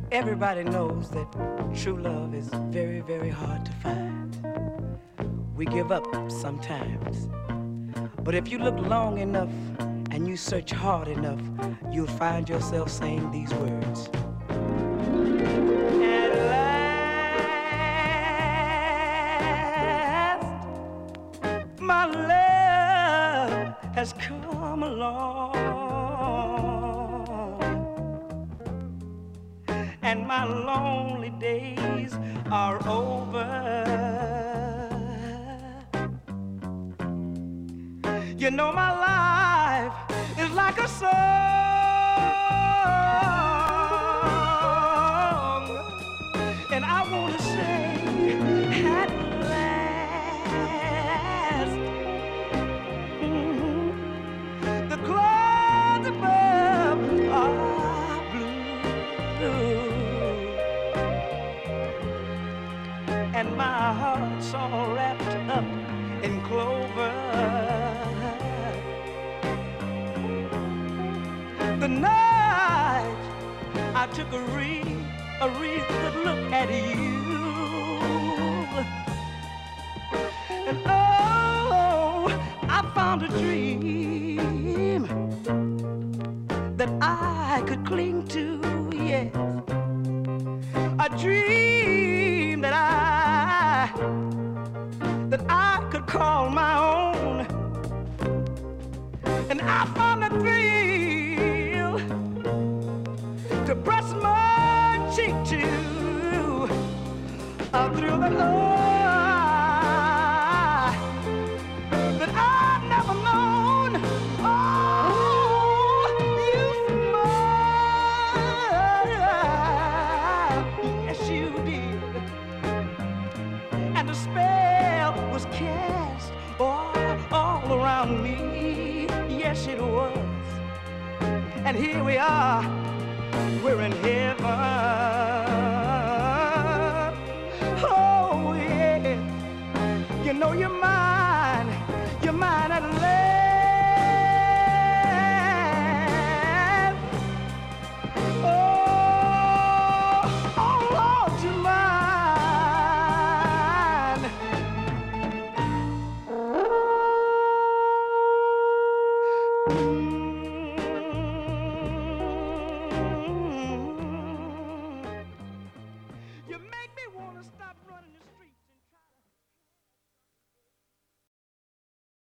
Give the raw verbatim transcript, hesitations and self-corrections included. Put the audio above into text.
Everybody knows that true love is very, very hard to find. We give up sometimes. But if you look long enough and you search hard enough, you'll find yourself saying these words. At last, my love has come along, and my lonely days are over. You know my life is like a song, and I want to sing at last. Mm-hmm. The clouds above are blue, and my heart's all wrapped up in clover. The night I took a real, a real good look at you, and oh, I found a dream that I could cling to, yes, a dream that I, that I could call my own, and I found a thrill to press my cheek to, a thrill that I, that I've never known. Oh, you smiled, yes you did, and the spell was cast all, all around me, yes it was, and here we are. We're in heaven. Oh yeah, you know you're mine, you're mine at last. Oh, oh Lord, you're mine.